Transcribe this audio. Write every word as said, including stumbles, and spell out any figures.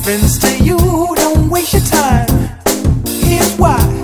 friends to you, don't waste your time. Here's why.